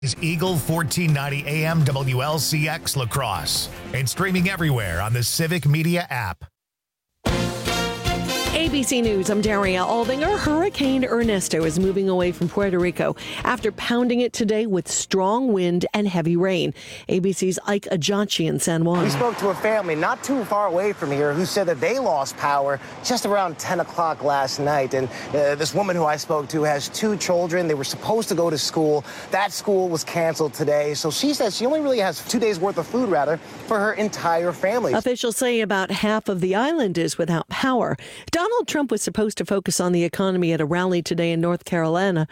Is Eagle 1490 AM WLCX La Crosse and streaming everywhere on the Civic Media app. ABC News, I'm Daria Aldinger. Hurricane Ernesto is moving away from Puerto Rico after pounding it today with strong wind and heavy rain. ABC's Ike Ajachi in San Juan. We spoke to a family not too far away from here who said that they lost power just around 10 o'clock last night. And this woman who I spoke to has 2 children. They were supposed to go to school. That school was canceled today. So she says she only really has 2 days worth of food, for her entire family. Officials say about half of the island is without power. Donald Trump was supposed to focus on the economy at a rally today in North Carolina.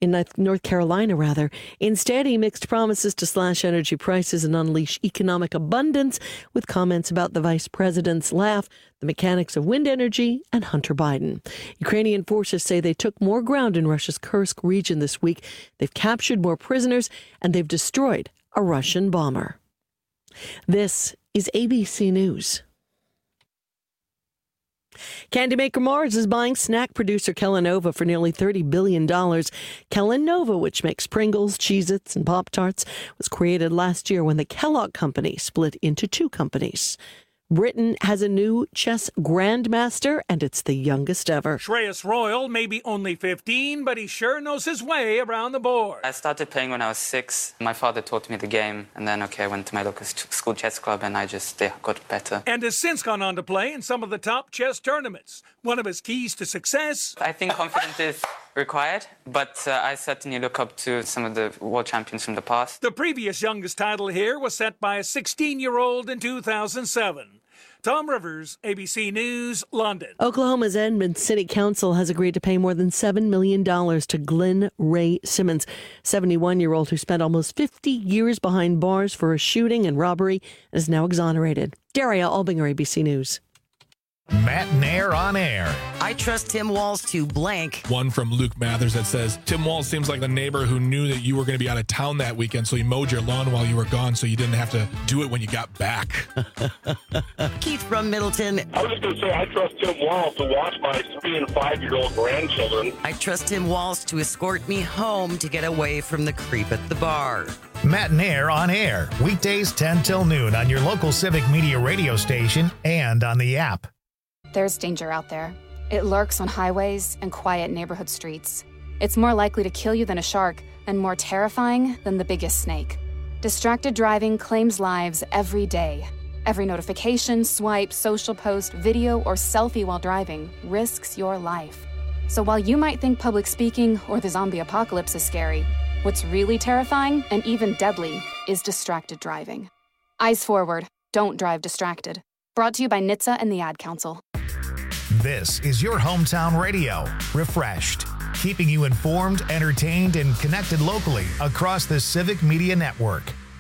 Instead, he mixed promises to slash energy prices and unleash economic abundance with comments about the vice president's laugh, the mechanics of wind energy, and Hunter Biden. Ukrainian forces say they took more ground in Russia's Kursk region this week. They've captured more prisoners, and they've destroyed a Russian bomber. This is ABC News. Candy maker Mars is buying snack producer Kellanova for nearly $30 billion. Kellanova, which makes Pringles, Cheez-Its, and Pop-Tarts, was created last year when the Kellogg Company split into 2 companies. Britain has a new chess grandmaster, and it's the youngest ever. Shreyas Royal may be only 15, but he sure knows his way around the board. I started playing when I was 6. My father taught me the game, and then, I went to my local school chess club, and I just got better. And has since gone on to play in some of the top chess tournaments. One of his keys to success? I think confidence is required, but I certainly look up to some of the world champions from the past. The previous youngest title here was set by a 16-year-old in 2007. Tom Rivers, ABC News, London. Oklahoma's Edmond City Council has agreed to pay more than $7 million to Glenn Ray Simmons, 71-year-old who spent almost 50 years behind bars for a shooting and robbery and is now exonerated. Daria Albinger, ABC News. Matt Nair on air. I trust Tim Walz to blank. One from Luke Mathers that says, Tim Walz seems like the neighbor who knew that you were going to be out of town that weekend, so he mowed your lawn while you were gone so you didn't have to do it when you got back. Keith from Middleton. I was just going to say, I trust Tim Walz to watch my 3- and 5-year-old grandchildren. I trust Tim Walz to escort me home to get away from the creep at the bar. Matt Nair on air. Weekdays 10 till noon on your local Civic Media radio station and on the app. There's danger out there. It lurks on highways and quiet neighborhood streets. It's more likely to kill you than a shark and more terrifying than the biggest snake. Distracted driving claims lives every day. Every notification, swipe, social post, video, or selfie while driving risks your life. So while you might think public speaking or the zombie apocalypse is scary, what's really terrifying and even deadly is distracted driving. Eyes forward. Don't drive distracted. Brought to you by NHTSA and the Ad Council. This is your hometown radio, refreshed, keeping you informed, entertained, and connected locally across the Civic Media Network.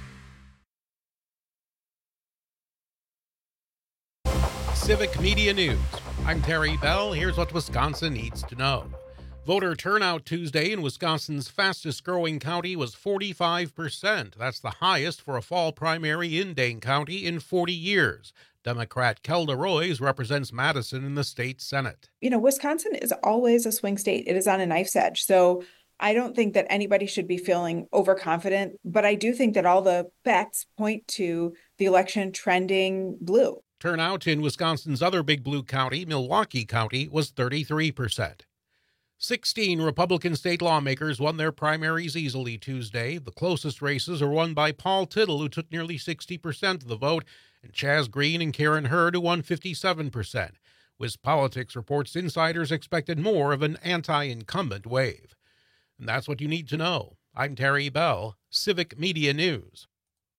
Civic Media News. I'm Terry Bell. Here's what Wisconsin needs to know. Voter turnout Tuesday in Wisconsin's fastest growing county was 45%. That's the highest for a fall primary in Dane County in 40 years. Democrat Kelda Roys represents Madison in the state Senate. Wisconsin is always a swing state. It is on a knife's edge. So I don't think that anybody should be feeling overconfident, but I do think that all the facts point to the election trending blue. Turnout in Wisconsin's other big blue county, Milwaukee County, was 33%. 16 Republican state lawmakers won their primaries easily Tuesday. The closest races are won by Paul Tittle, who took nearly 60% of the vote, and Chaz Green and Karen Hurd, who won 57%. WisPolitics reports insiders expected more of an anti-incumbent wave. And that's what you need to know. I'm Terry Bell, Civic Media News.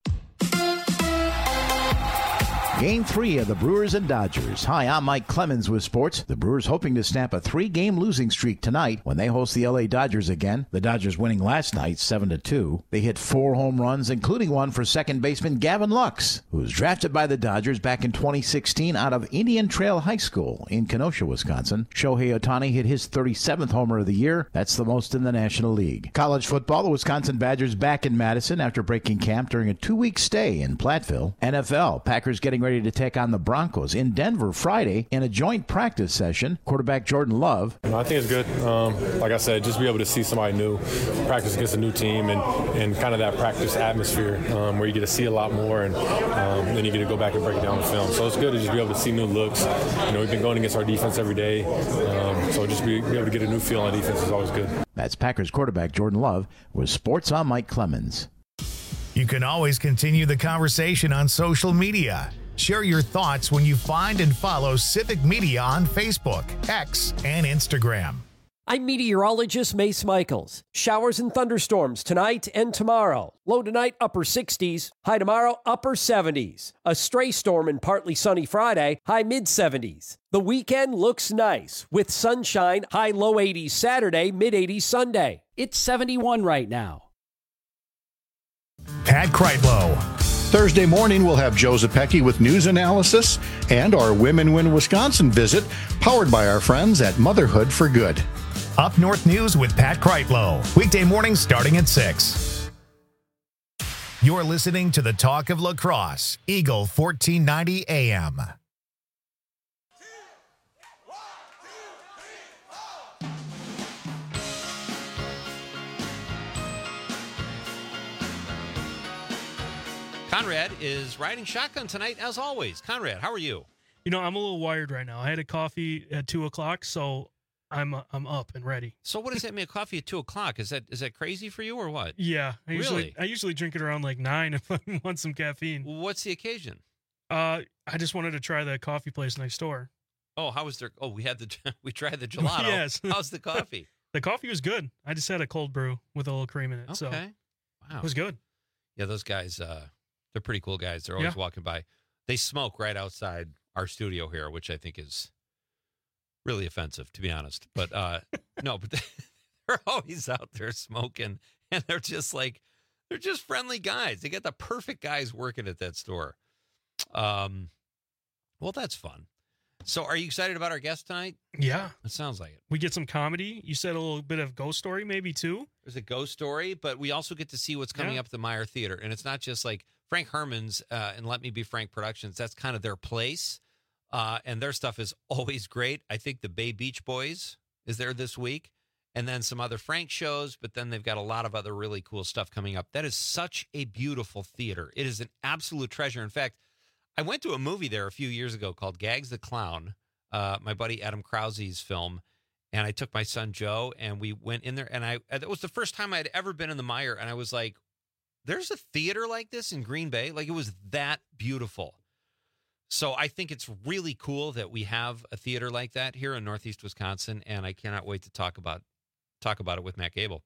Game 3 of the Brewers and Dodgers. Hi, I'm Mike Clemens with sports. The Brewers hoping to snap a 3-game losing streak tonight when they host the LA Dodgers again. The Dodgers winning last night 7-2. They hit 4 home runs, including one for second baseman Gavin Lux, who was drafted by the Dodgers back in 2016 out of Indian Trail High School in Kenosha, Wisconsin. Shohei Ohtani hit his 37th homer of the year. That's the most in the National League. College football, the Wisconsin Badgers back in Madison after breaking camp during a 2-week stay in Platteville. NFL, Packers getting ready ready to take on the Broncos in Denver Friday in a joint practice session. Quarterback Jordan Love. I think it's good. Like I said, just be able to see somebody new, practice against a new team, and kind of that practice atmosphere where you get to see a lot more, and then you get to go back and break it down the film. So it's good to just be able to see new looks. We've been going against our defense every day, so just be able to get a new feel on defense is always good. That's Packers quarterback Jordan Love with Sports on Mike Clemens. You can always continue the conversation on social media. Share your thoughts when you find and follow Civic Media on Facebook, X, and Instagram. I'm meteorologist Mace Michaels. Showers and thunderstorms tonight and tomorrow. Low tonight, upper 60s. High tomorrow, upper 70s. A stray storm and partly sunny Friday, high mid-70s. The weekend looks nice with sunshine, high low 80s Saturday, mid-80s Sunday. It's 71 right now. Pat Kreitlow. Thursday morning, we'll have Joe Zepecki with news analysis and our Women Win Wisconsin visit, powered by our friends at Motherhood for Good. Up North News with Pat Kreitlow. Weekday mornings starting at 6. You're listening to the Talk of Lacrosse, Eagle 1490 AM. Conrad is riding shotgun tonight, as always. Conrad, how are you? I'm a little wired right now. I had a coffee at 2 o'clock, so I'm up and ready. So what does that mean, a coffee at 2 o'clock? Is that crazy for you or what? Yeah. I Really? usually drink it around like 9 if I want some caffeine. What's the occasion? I just wanted to try the coffee place next door. Oh, how was there? Oh, we tried the gelato. Yes. How's the coffee? The coffee was good. I just had a cold brew with a little cream in it. So Okay. Wow. it was good. Yeah, those guys, they're pretty cool guys. They're always walking by. They smoke right outside our studio here, which I think is really offensive, to be honest. But no, but they're always out there smoking, and they're just friendly guys. They got the perfect guys working at that store. Well, that's fun. So are you excited about our guest tonight? Yeah. It sounds like it. We get some comedy. You said a little bit of ghost story, maybe too. There's a ghost story, but we also get to see what's coming up at the Meyer Theater. And it's not just like Frank Herman's and Let Me Be Frank Productions. That's kind of their place. And their stuff is always great. I think the Bay Beach Boys is there this week. And then some other Frank shows, but then they've got a lot of other really cool stuff coming up. That is such a beautiful theater. It is an absolute treasure. In fact, I went to a movie there a few years ago called Gags the Clown, my buddy Adam Krause's film, and I took my son Joe, and we went in there, and it was the first time I'd ever been in the Meyer, and I was like, there's a theater like this in Green Bay? Like, it was that beautiful. So I think it's really cool that we have a theater like that here in Northeast Wisconsin, and I cannot wait to talk about it with Matt Gable.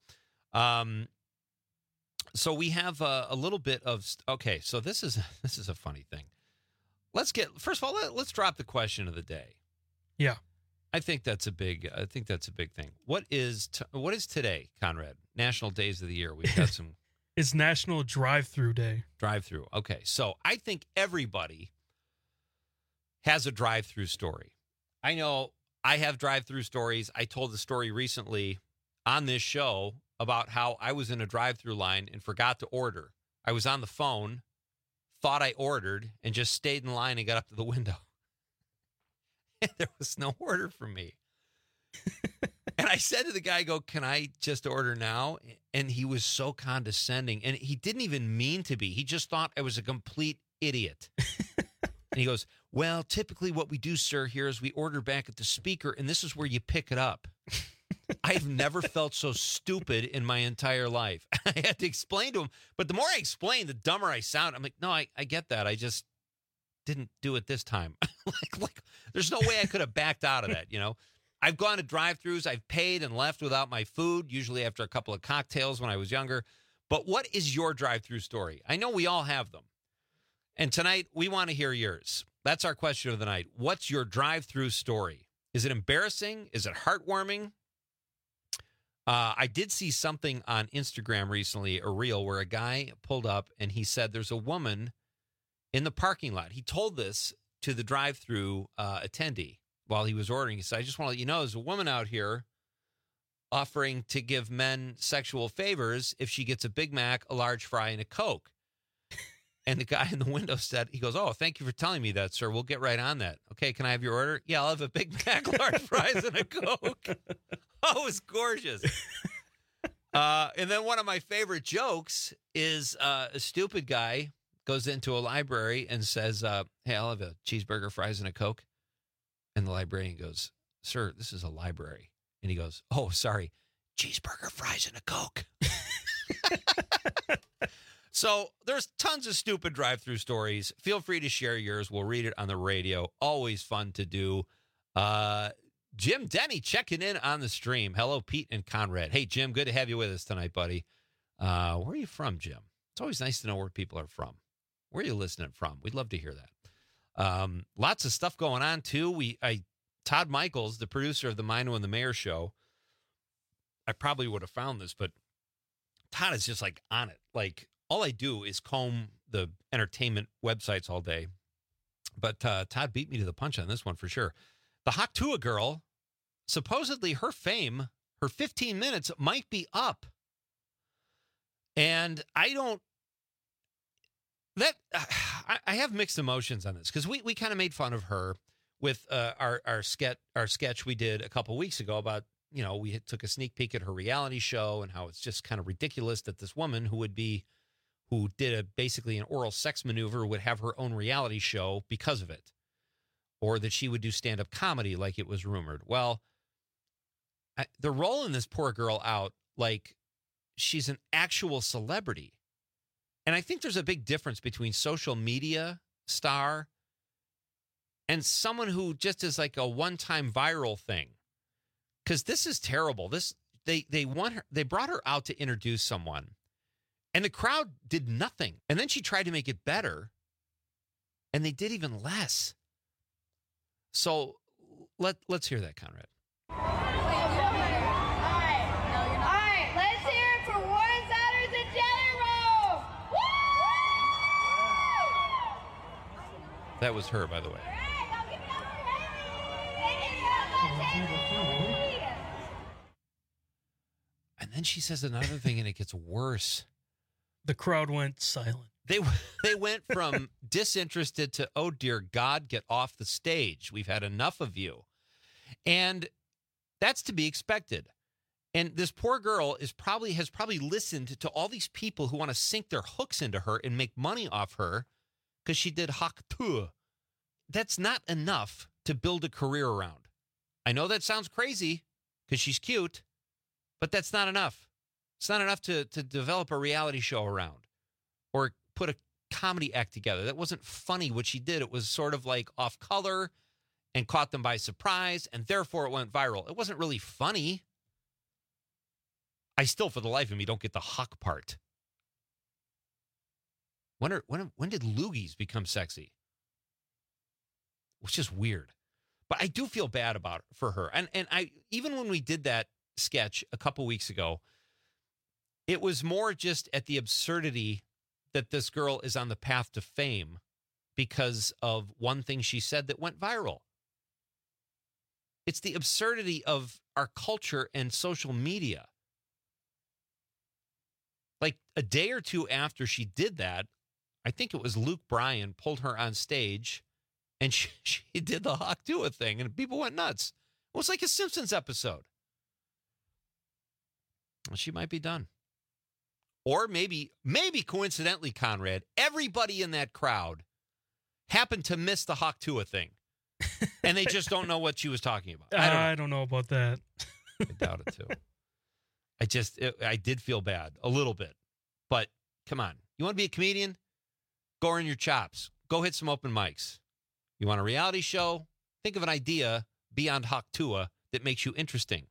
So we have a little bit of, okay, so this is a funny thing. First of all, let's drop the question of the day. Yeah. I think that's a big thing. What is today, Conrad? National Days of the Year. We've got some. It's National Drive-Through Day. Drive-through. Okay. So I think everybody has a drive-through story. I know I have drive-through stories. I told the story recently on this show about how I was in a drive-through line and forgot to order. I was on the phone, thought I ordered, and just stayed in line and got up to the window. And there was no order for me. And I said to the guy, can I just order now? And he was so condescending. And he didn't even mean to be. He just thought I was a complete idiot. And he goes, well, typically what we do, sir, here is we order back at the speaker, and this is where you pick it up. I've never felt so stupid in my entire life. I had to explain to him. But the more I explained, the dumber I sound. I'm like, no, I get that. I just didn't do it this time. like, there's no way I could have backed out of that, I've gone to drive-thrus. I've paid and left without my food, usually after a couple of cocktails when I was younger. But what is your drive-thru story? I know we all have them. And tonight, we want to hear yours. That's our question of the night. What's your drive-thru story? Is it embarrassing? Is it heartwarming? I did see something on Instagram recently, a reel, where a guy pulled up and he said there's a woman in the parking lot. He told this to the drive-thru attendee while he was ordering. He said, I just want to let you know, there's a woman out here offering to give men sexual favors if she gets a Big Mac, a large fry, and a Coke. And the guy in the window said, he goes, "Oh, thank you for telling me that, sir. We'll get right on that. Okay, can I have your order?" "Yeah, I'll have a Big Mac, large fries, and a Coke." Oh, it was gorgeous. And then one of my favorite jokes is a stupid guy goes into a library and says, "Hey, I'll have a cheeseburger, fries, and a Coke." And the librarian goes, "Sir, this is a library." And he goes, "Oh, sorry, cheeseburger, fries, and a Coke." So there's tons of stupid drive-through stories. Feel free to share yours. We'll read it on the radio. Always fun to do. Jim Denny checking in on the stream. Hello, Pete and Conrad. Hey, Jim, good to have you with us tonight, buddy. Where are you from, Jim? It's always nice to know where people are from. Where are you listening from? We'd love to hear that. Lots of stuff going on, too. Todd Michaels, the producer of the Mino and the Mayor show, I probably would have found this, but Todd is just like on it. Like, all I do is comb the entertainment websites all day. But Todd beat me to the punch on this one for sure. The Haktua girl, supposedly her fame, her 15 minutes might be up. And I have mixed emotions on this because we kind of made fun of her with our sketch we did a couple weeks ago about, we took a sneak peek at her reality show and how it's just kind of ridiculous that this woman who did basically an oral sex maneuver would have her own reality show because of it, or that she would do stand-up comedy like it was rumored. Well, they're rolling this poor girl out like she's an actual celebrity. And I think there's a big difference between social media star and someone who just is like a one-time viral thing. Because this is terrible. They brought her out to introduce someone, and the crowd did nothing. And then she tried to make it better, and they did even less. So let's hear that, Conrad. All right, let's hear it for Warren Souders and Jelly Roll. Woo! That was her, by the way. And then she says another thing, and it gets worse. The crowd went silent. They went from disinterested to, "Oh, dear God, get off the stage. We've had enough of you." And that's to be expected. And this poor girl has probably listened to all these people who want to sink their hooks into her and make money off her because she did Haktua. That's not enough to build a career around. I know that sounds crazy because she's cute, but that's not enough. It's not enough to develop a reality show around or put a comedy act together. That wasn't funny what she did. It was sort of like off color and caught them by surprise, and therefore it went viral. It wasn't really funny. I still, for the life of me, don't get the Huck part. When did loogies become sexy? Which is weird. But I do feel bad for her. And I even when we did that sketch a couple weeks ago, it was more just at the absurdity that this girl is on the path to fame because of one thing she said that went viral. It's the absurdity of our culture and social media. Like a day or two after she did that, I think it was Luke Bryan pulled her on stage and she did the Haktua thing and people went nuts. It was like a Simpsons episode. Well, she might be done. Or maybe coincidentally, Conrad, everybody in that crowd happened to miss the Haktua thing. And they just don't know what she was talking about. I don't know about that. I doubt it, too. I did feel bad a little bit. But come on. You want to be a comedian? Go earn your chops. Go hit some open mics. You want a reality show? Think of an idea beyond Haktua that makes you interesting.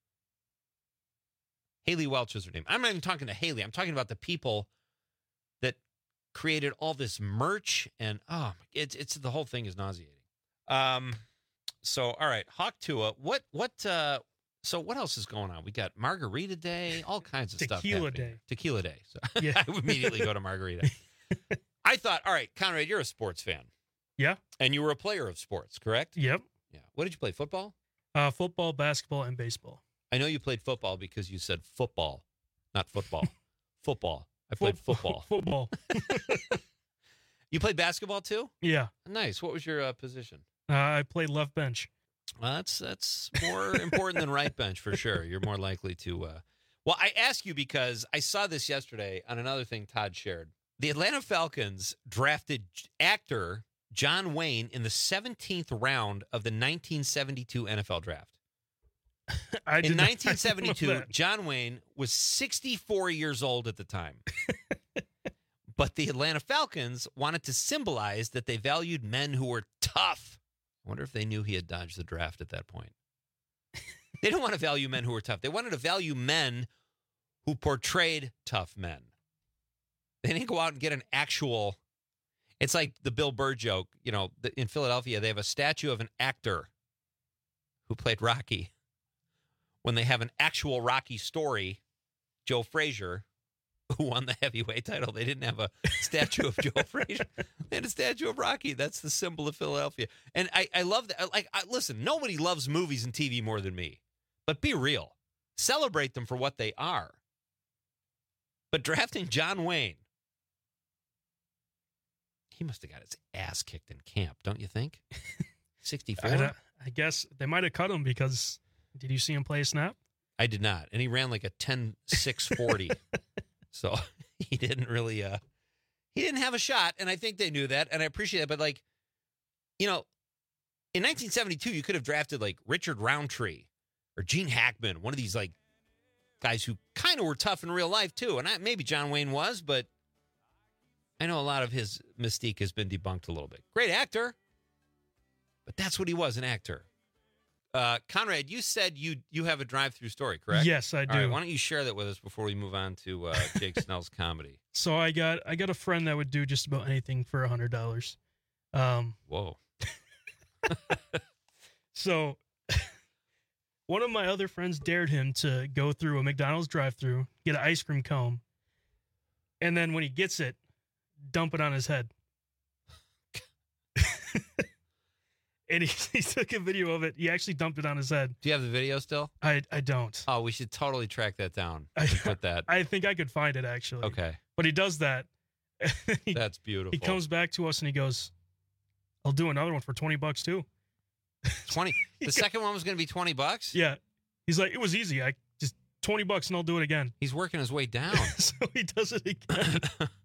Haley Welch is her name. I'm not even talking to Haley. I'm talking about the people that created all this merch, and it's the whole thing is nauseating. So all right, Haktua. So what else is going on? We got Margarita Day, all kinds of stuff. Tequila Day. Tequila Day. So Yeah. I would immediately go to Margarita. I thought, all right, Conrad, you're a sports fan. Yeah. And you were a player of sports, correct? Yep. Yeah. What did you play? Football? Football, basketball, and baseball. I know you played football because you said football, not football. Football. I played football. Football. You played basketball too? Yeah. Nice. What was your position? I played left bench. Well, that's more important than right bench for sure. You're more likely to. Well, I ask you because I saw this yesterday on another thing Todd shared. The Atlanta Falcons drafted actor John Wayne in the 17th round of the 1972 NFL draft. In 1972, John Wayne was 64 years old at the time. But the Atlanta Falcons wanted to symbolize that they valued men who were tough. I wonder if they knew he had dodged the draft at that point. They didn't want to value men who were tough. They wanted to value men who portrayed tough men. They didn't go out and get an actual... It's like the Bill Burr joke. You know, in Philadelphia, they have a statue of an actor who played Rocky. When they have an actual Rocky story, Joe Frazier, who won the heavyweight title, they didn't have a statue of Joe Frazier. They had a statue of Rocky. That's the symbol of Philadelphia. And I love that. Listen, nobody loves movies and TV more than me. But be real. Celebrate them for what they are. But drafting John Wayne, he must have got his ass kicked in camp, don't you think? 64? I guess they might have cut him because, did you see him play a snap? I did not. And he ran like a 10.640. So he didn't really, he didn't have a shot. And I think they knew that. And I appreciate that. But like, you know, in 1972, you could have drafted like Richard Roundtree or Gene Hackman, one of these like guys who kind of were tough in real life too. And maybe John Wayne was, but I know a lot of his mystique has been debunked a little bit. Great actor, but that's what he was, an actor. Conrad, you said you have a drive-through story, correct? Yes, I do. All right, why don't you share that with us before we move on to Jake Snell's comedy? So I got a friend that would do just about anything for $100. Whoa. So one of my other friends dared him to go through a McDonald's drive-through, get an ice cream cone, and then when he gets it, dump it on his head. And he took a video of it. He actually dumped it on his head. Do you have the video still? I don't. Oh, we should totally track that down and put that. I think I could find it, actually. Okay. But he does that. That's beautiful. He comes back to us and he goes, I'll do another one for $20 too. 20. The second one was going to be $20? Yeah. He's like, it was easy. I just $20 and I'll do it again. He's working his way down. So he does it again.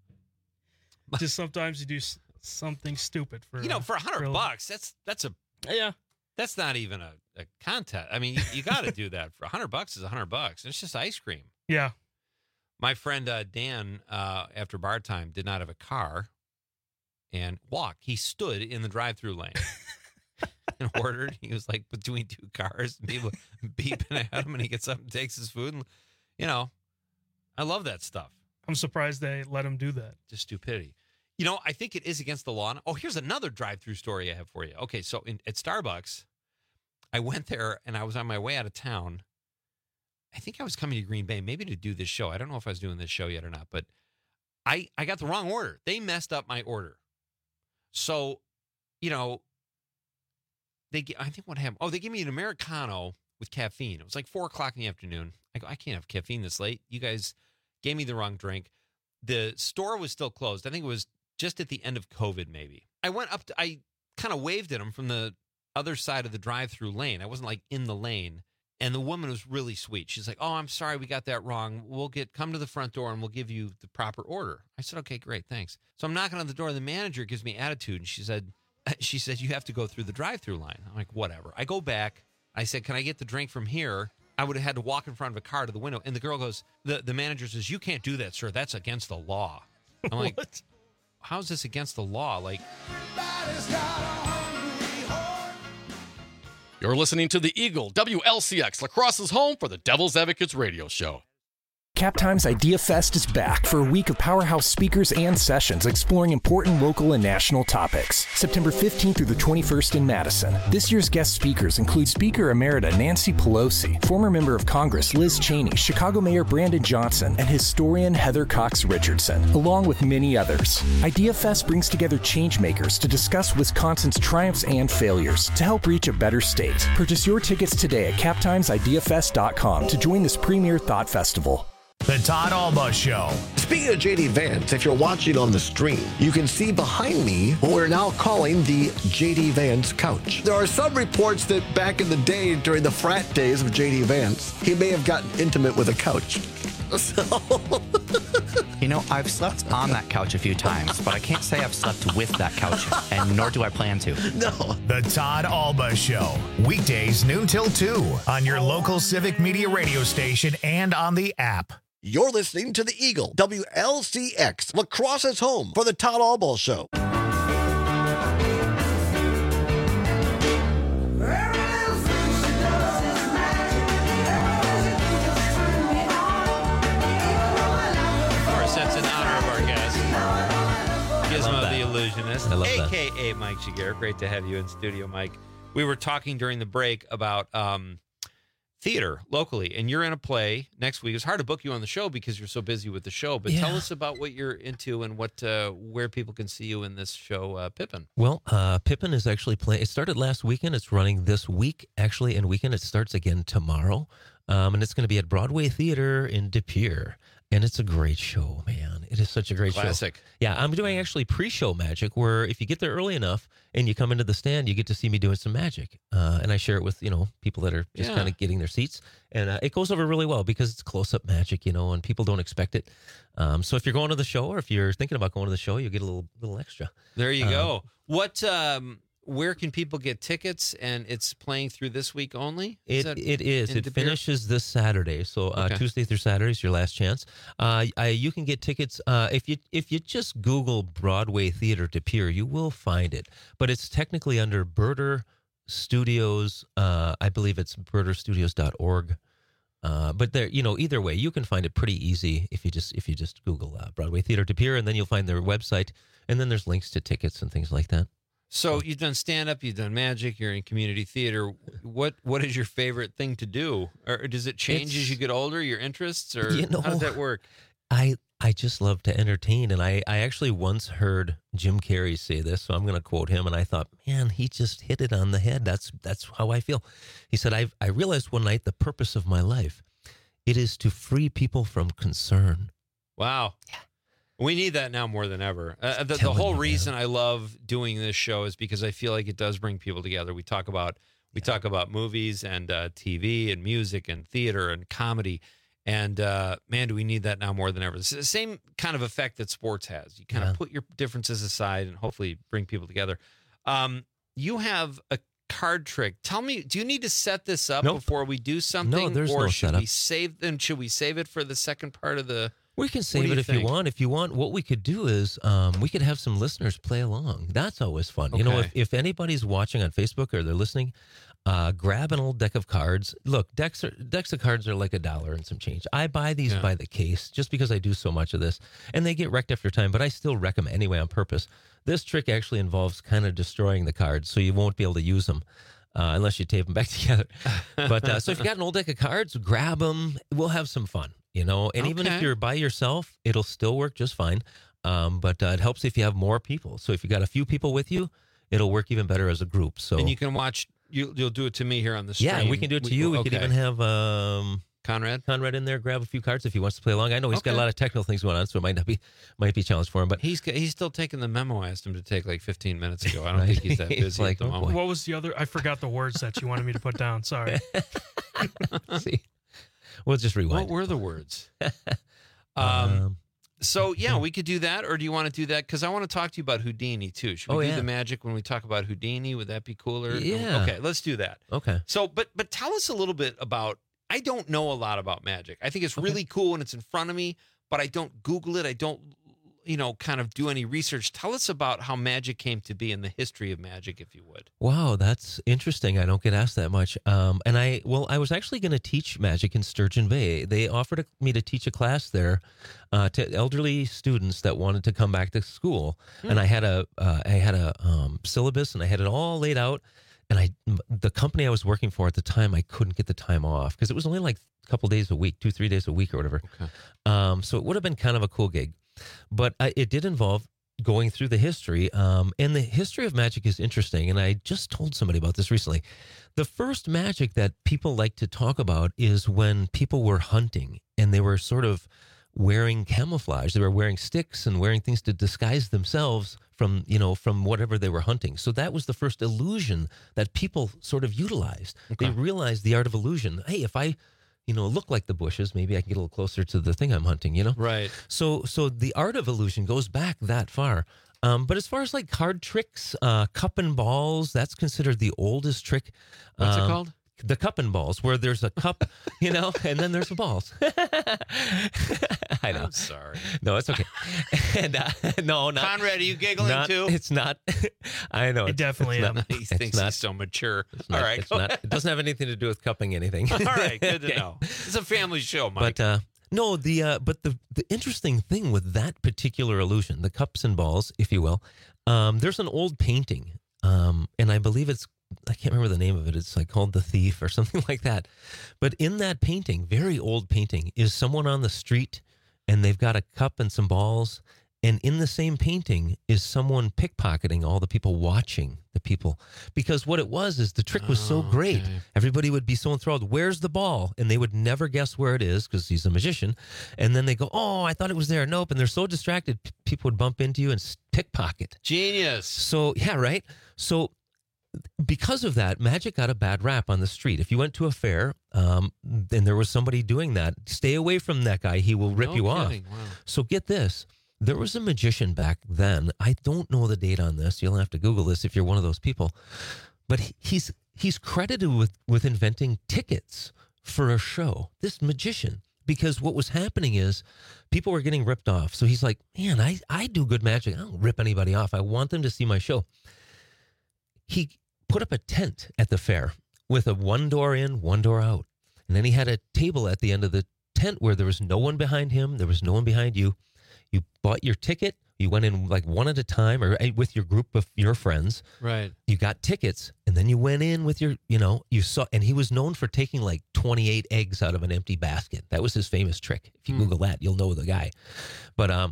Just sometimes you do something stupid for for $100. That's not even a contest. I mean, you got to do that. For $100 is $100. It's just ice cream. Yeah. My friend Dan, after bar time, did not have a car and walked. He stood in the drive-through lane and ordered. He was like between two cars, and people beeping at him, and he gets up and takes his food. And I love that stuff. I'm surprised they let him do that. Just stupidity. I think it is against the law. Oh, here's another drive-through story I have for you. Okay, so at Starbucks, I went there, and I was on my way out of town. I think I was coming to Green Bay, maybe to do this show. I don't know if I was doing this show yet or not, but I got the wrong order. They messed up my order. So, I think what happened, they gave me an Americano with caffeine. It was like 4 o'clock in the afternoon. I go, I can't have caffeine this late. You guys gave me the wrong drink. The store was still closed. I think it was just at the end of COVID, maybe. I kind of waved at him from the other side of the drive-through lane. I wasn't like in the lane. And the woman was really sweet. She's like, oh, I'm sorry, we got that wrong. Come to the front door and we'll give you the proper order. I said, okay, great, thanks. So I'm knocking on the door. The manager gives me attitude. And she said, you have to go through the drive-through line. I'm like, whatever. I go back. I said, can I get the drink from here? I would have had to walk in front of a car to the window. And the girl goes, the manager says, you can't do that, sir. That's against the law. I'm like, what? How's this against the law? Like, you're listening to the Eagle WLCX, La Crosse's home for the Devil's Advocates radio show. Captime's Idea Fest is back for a week of powerhouse speakers and sessions exploring important local and national topics. September 15th through the 21st in Madison. This year's guest speakers include Speaker Emerita Nancy Pelosi, former member of Congress Liz Cheney, Chicago Mayor Brandon Johnson, and historian Heather Cox Richardson, along with many others. Idea Fest brings together changemakers to discuss Wisconsin's triumphs and failures to help reach a better state. Purchase your tickets today at captimesideafest.com to join this premier thought festival. The Todd Alba Show. Speaking of JD Vance, if you're watching on the stream, you can see behind me what we're now calling the JD Vance couch. There are some reports that back in the day, during the frat days of JD Vance, he may have gotten intimate with a couch. So... You know, I've slept on that couch a few times, but I can't say I've slept with that couch, and nor do I plan to. No. The Todd Alba Show. Weekdays noon till 2 on your local Civic Media radio station and on the app. You're listening to the Eagle, WLCX, La Crosse's home for the Todd Alba Show. Illusionist, a.k.a. Mike Shiger. Great to have you in studio, Mike. We were talking during the break about theater locally, and you're in a play next week. It's hard to book you on the show because you're so busy with the show, but tell us about what you're into and what where people can see you in this show, Pippin. Well, Pippin is actually playing. It started last weekend. It's running this week, actually, and weekend. It starts again tomorrow, and it's going to be at Broadway Theater in De Pere. And it's a great show, man. It is such a great Classic. show. Yeah, I'm doing actually pre-show magic where if you get there early enough and you come into the stand, you get to see me doing some magic. And I share it with, people that are just kind of getting their seats. And it goes over really well because it's close-up magic, and people don't expect it. So if you're going to the show or if you're thinking about going to the show, you get a little extra. There you go. What... where can people get tickets? And it's playing through this week only? It is. It finishes this Saturday. So Tuesday through Saturday is your last chance. You can get tickets if you just Google Broadway Theater De Pere, you will find it. But it's technically under Burter Studios. I believe it's burterstudios.org. But there, either way, you can find it pretty easy if you just Google Broadway Theater De Pere, and then you'll find their website, and then there's links to tickets and things like that. So you've done stand-up, you've done magic, you're in community theater. What is your favorite thing to do? Or does it change as you get older, your interests? Or how does that work? I just love to entertain. And I actually once heard Jim Carrey say this, so I'm going to quote him. And I thought, man, he just hit it on the head. That's how I feel. He said, I realized one night the purpose of my life. It is to free people from concern. Wow. Yeah. We need that now more than ever. The whole reason I love doing this show is because I feel like it does bring people together. We talk about movies and TV and music and theater and comedy, and man, do we need that now more than ever. It's the same kind of effect that sports has. You kind of put your differences aside and hopefully bring people together. You have a card trick. Tell me, do you need to set this up before we do something? No, there's or no should setup. Should we save it for the second part of the? We can save it if you want. If you want, what we could do is we could have some listeners play along. That's always fun. Okay. If anybody's watching on Facebook or they're listening, grab an old deck of cards. Look, decks of cards are like $1 and some change. I buy these by the case just because I do so much of this, and they get wrecked after time, but I still wreck them anyway on purpose. This trick actually involves kind of destroying the cards, so you won't be able to use them. Unless you tape them back together. But so if you got an old deck of cards, grab them. We'll have some fun, And even if you're by yourself, it'll still work just fine. But it helps if you have more people. So if you got a few people with you, it'll work even better as a group. So and you can watch. You'll do it to me here on the stream. Yeah, we can do it to you. We could even have Conrad in there. Grab a few cards if he wants to play along. I know he's got a lot of technical things going on, so it might be a challenge for him. But he's still taking the memo I asked him to take like 15 minutes ago. I don't think he's that busy at the moment. What was the other? I forgot the words that you wanted me to put down. Sorry. See, we'll just rewind. What were the words? So yeah, we could do that, or do you want to do that? Because I want to talk to you about Houdini too. Should we do the magic when we talk about Houdini? Would that be cooler? Yeah. Okay, let's do that. Okay. So, but tell us a little bit about. I don't know a lot about magic. I think it's really cool when it's in front of me, but I don't Google it. I don't, kind of do any research. Tell us about how magic came to be and the history of magic, if you would. Wow, that's interesting. I don't get asked that much. And I was actually going to teach magic in Sturgeon Bay. They offered me to teach a class there to elderly students that wanted to come back to school. And I had a syllabus and I had it all laid out. And the company I was working for at the time, I couldn't get the time off because it was only like a couple days a week, 2-3 days a week or whatever. Okay. So it would have been kind of a cool gig. But it did involve going through the history. And the history of magic is interesting. And I just told somebody about this recently. The first magic that people like to talk about is when people were hunting and they were sort of wearing camouflage. They were wearing sticks and wearing things to disguise themselves from, from whatever they were hunting. So that was the first illusion that people sort of utilized. Okay. They realized the art of illusion. Hey, if I, look like the bushes, maybe I can get a little closer to the thing I'm hunting, Right. So the art of illusion goes back that far. But as far as like card tricks, cup and balls, that's considered the oldest trick. What's it called? The cup and balls, where there's a cup, and then there's the balls. I know. I'm sorry. No, it's okay. And no, not Conrad. Are you giggling too? It's not. I know. It definitely is. He thinks he's so mature. All right. It doesn't have anything to do with cupping anything. All right. Good to know. It's a family show, Mike. But no, but the interesting thing with that particular illusion, the cups and balls, if you will, there's an old painting, and I believe I can't remember the name of it. It's like called The Thief or something like that. But in that painting, very old painting, is someone on the street and they've got a cup and some balls. And in the same painting is someone pickpocketing all the people watching the people. Because what it was is the trick was so great. Okay. Everybody would be so enthralled. Where's the ball? And they would never guess where it is because he's a magician. And then they go, oh, I thought it was there. Nope. And they're so distracted, people would bump into you and pickpocket. Genius. So, yeah, right? So because of that, magic got a bad rap on the street. If you went to a fair and there was somebody doing that, stay away from that guy. He will rip you off. Wow. So get this. There was a magician back then. I don't know the date on this. You'll have to Google this if you're one of those people. But he's credited with inventing tickets for a show, this magician. Because what was happening is people were getting ripped off. So he's like, man, I do good magic. I don't rip anybody off. I want them to see my show. He put up a tent at the fair with a one door in, one door out. And then he had a table at the end of the tent where there was no one behind him. There was no one behind you. You bought your ticket. You went in like one at a time or with your group of your friends. Right. You got tickets and then you went in with your, you saw, and he was known for taking like 28 eggs out of an empty basket. That was his famous trick. If you Google that, you'll know the guy. But,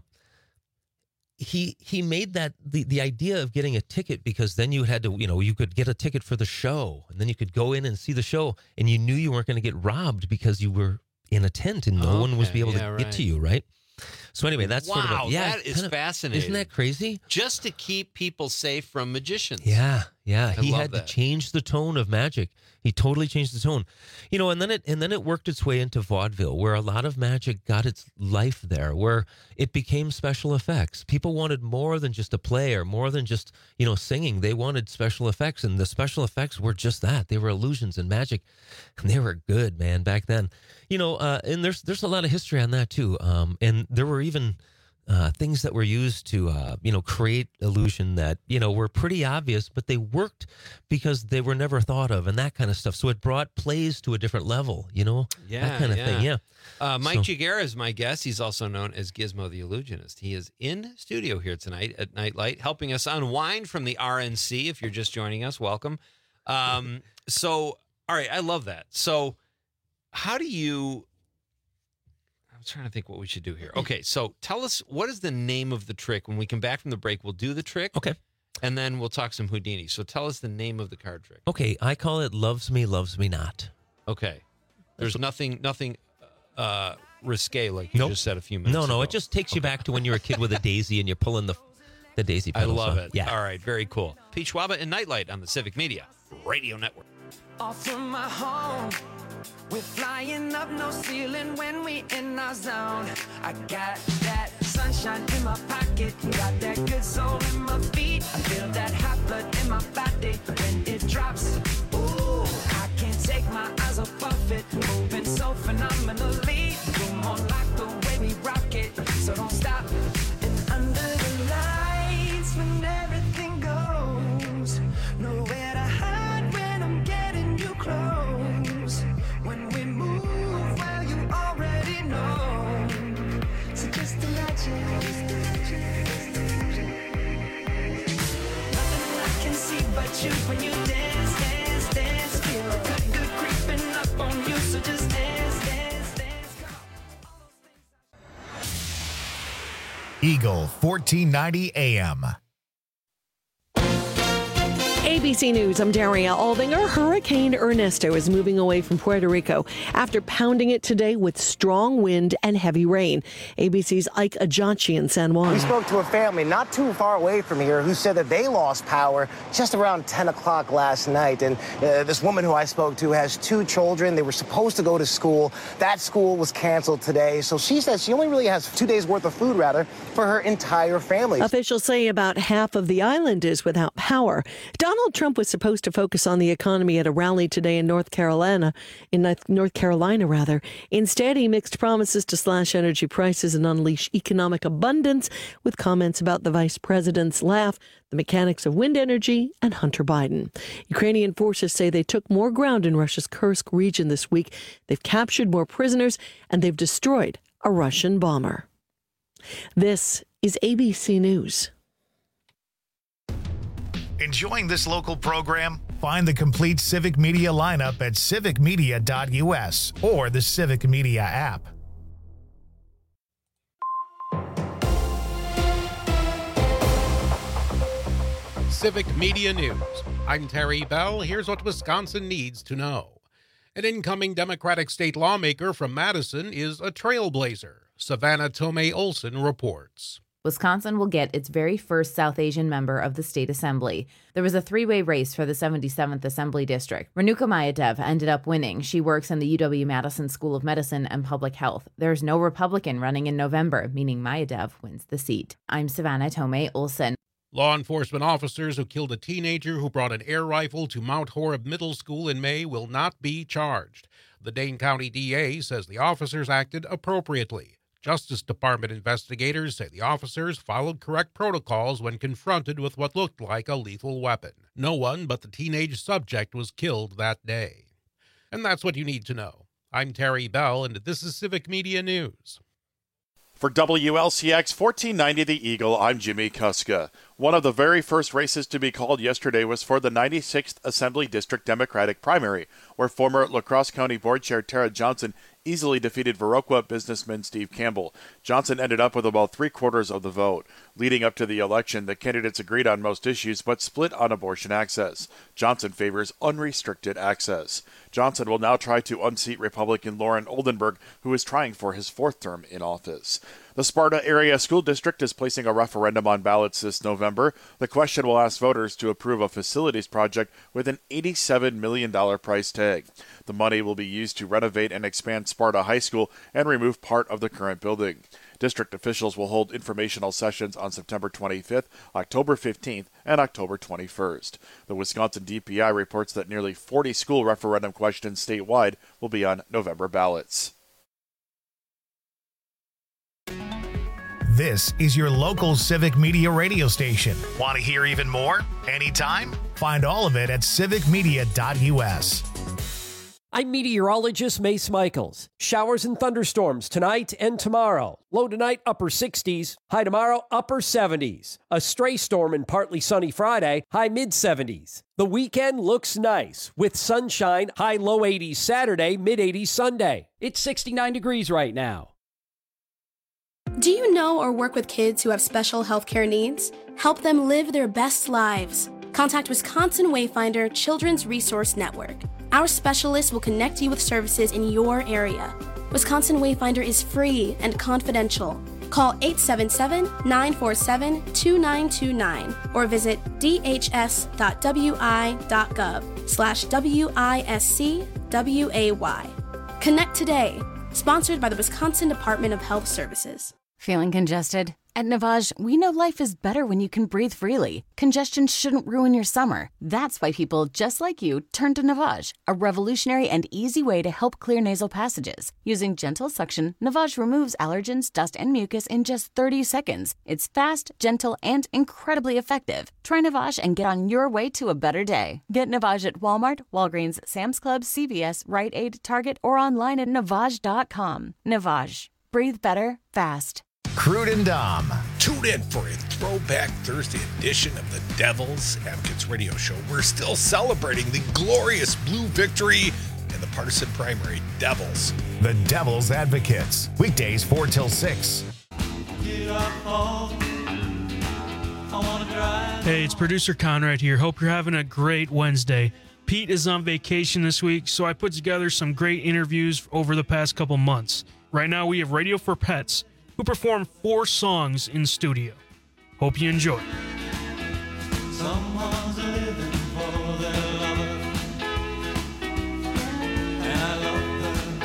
he made that the idea of getting a ticket because then you had to, you could get a ticket for the show and then you could go in and see the show and you knew you weren't going to get robbed because you were in a tent and no one was be able to get to you, right? So anyway, that's sort of that is fascinating. Isn't that crazy? Just to keep people safe from magicians. Yeah. He love had that. to change the tone of magic. He totally changed the tone. And then it worked its way into vaudeville, where a lot of magic got its life there, where it became special effects. People wanted more than just a play or more than just, singing. They wanted special effects, and the special effects were just that. They were illusions and magic, and they were good, man, back then. And there's a lot of history on that too. And there were even things that were used to, create illusion that, were pretty obvious, but they worked because they were never thought of and that kind of stuff. So it brought plays to a different level, that kind of thing. Yeah. Mike Jagera is my guest. He's also known as Gizmo the Illusionist. He is in studio here tonight at Nightlight, helping us unwind from the RNC. If you're just joining us, welcome. So, all right, I love that. So how do you... trying to think what we should do here. Okay, so tell us, what is the name of the trick? When we come back from the break, we'll do the trick. Okay. And then we'll talk some Houdini. So tell us the name of the card trick. Okay, I call it Loves Me, Loves Me Not. Okay. There's nothing risque like you just said a few minutes ago. No, it just takes you back to when you were a kid with a daisy and you're pulling the daisy pedals. I love it. Yeah. All right, very cool. Pete Schwaba and Nightlight on the Civic Media Radio Network. Off from my home, we're flying up no ceiling when we in our zone. I got that sunshine in my pocket, got that good soul in my feet. I feel that hot blood in my body when it drops. Ooh, I can't take my eyes off it, moving so phenomenally. You're more like the way we rock it, so don't stop. And under the lights when everything goes, nowhere to hide when I'm getting you close. When we move, well, you already know. So just imagine. Nothing I can see but you when you dance, dance, dance. Feel good creeping up on you. So just dance, dance, dance. Eagle 1490 AM. ABC News, I'm Daria Aldinger. Hurricane Ernesto is moving away from Puerto Rico after pounding it today with strong wind and heavy rain. ABC's Ike Ajachi in San Juan. We spoke to a family not too far away from here who said that they lost power just around 10 o'clock last night. And this woman who I spoke to has 2 children. They were supposed to go to school. That school was canceled today. So she says she only really has 2 days worth of food, for her entire family. Officials say about half of the island is without power. Donald Trump was supposed to focus on the economy at a rally today in North Carolina. Instead, he mixed promises to slash energy prices and unleash economic abundance with comments about the vice president's laugh, the mechanics of wind energy, and Hunter Biden. Ukrainian forces say they took more ground in Russia's Kursk region this week. They've captured more prisoners, and they've destroyed a Russian bomber. This is ABC News. Enjoying this local program? Find the complete Civic Media lineup at civicmedia.us or the Civic Media app. Civic Media News. I'm Terry Bell. Here's what Wisconsin needs to know. An incoming Democratic state lawmaker from Madison is a trailblazer. Savannah Tomei Olson reports. Wisconsin will get its very first South Asian member of the state assembly. There was a 3-way race for the 77th Assembly District. Renuka Mayadev ended up winning. She works in the UW-Madison School of Medicine and Public Health. There's no Republican running in November, meaning Mayadev wins the seat. I'm Savannah Tomei Olson. Law enforcement officers who killed a teenager who brought an air rifle to Mount Horeb Middle School in May will not be charged. The Dane County DA says the officers acted appropriately. Justice Department investigators say the officers followed correct protocols when confronted with what looked like a lethal weapon. No one but the teenage subject was killed that day. And that's what you need to know. I'm Terry Bell, and this is Civic Media News. For WLCX 1490 The Eagle, I'm Jimmy Kuska. One of the very first races to be called yesterday was for the 96th Assembly District Democratic primary, where former La Crosse County Board Chair Tara Johnson easily defeated Viroqua businessman Steve Campbell. Johnson ended up with about 3/4 of the vote. Leading up to the election, the candidates agreed on most issues but split on abortion access. Johnson favors unrestricted access. Johnson will now try to unseat Republican Lauren Oldenburg, who is trying for his 4th term in office. The Sparta Area School District is placing a referendum on ballots this November. The question will ask voters to approve a facilities project with an $87 million price tag. The money will be used to renovate and expand Sparta High School and remove part of the current building. District officials will hold informational sessions on September 25th, October 15th, and October 21st. The Wisconsin DPI reports that nearly 40 school referendum questions statewide will be on November ballots. This is your local Civic Media radio station. Want to hear even more? Anytime? Find all of it at civicmedia.us. I'm meteorologist Mace Michaels. Showers and thunderstorms tonight and tomorrow. Low tonight, upper 60s. High tomorrow, upper 70s. A stray storm and partly sunny Friday, high mid-70s. The weekend looks nice with sunshine, high low 80s Saturday, mid-80s Sunday. It's 69 degrees right now. Do you know or work with kids who have special healthcare needs? Help them live their best lives. Contact Wisconsin Wayfinder Children's Resource Network. Our specialists will connect you with services in your area. Wisconsin Wayfinder is free and confidential. Call 877-947-2929 or visit dhs.wi.gov/WISCWAY. Connect today. Sponsored by the Wisconsin Department of Health Services. Feeling congested? At Navage, we know life is better when you can breathe freely. Congestion shouldn't ruin your summer. That's why people just like you turn to Navage, a revolutionary and easy way to help clear nasal passages. Using gentle suction, Navage removes allergens, dust, and mucus in just 30 seconds. It's fast, gentle, and incredibly effective. Try Navage and get on your way to a better day. Get Navage at Walmart, Walgreens, Sam's Club, CVS, Rite Aid, Target, or online at Navage.com. Navage. Breathe better, fast. Crude and Dom. Tune in for a throwback Thursday edition of the Devils Advocates Radio Show. We're still celebrating the glorious blue victory in the partisan primary. Devils. The Devils Advocates. Weekdays 4 till 6. Get up home. I want to drive Hey, it's producer Conrad here. Hope you're having a great Wednesday. Pete is on vacation this week, so I put together some great interviews over the past couple months. Right now, we have Radio for Pets, who perform 4 songs in studio. Hope you enjoy. Someone's living for their lover, and I love